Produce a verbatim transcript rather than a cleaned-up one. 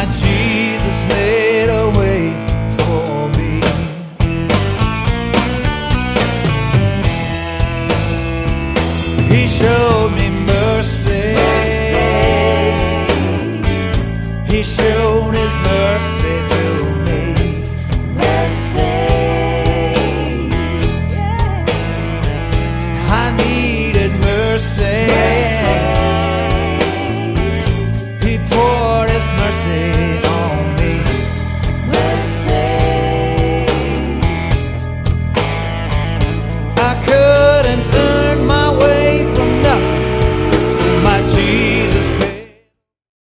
Jesus made a way for me. He showed me mercy. He showed His mercy to me. Mercy. I needed mercy. He poured His mercy on me. Mercy. I couldn't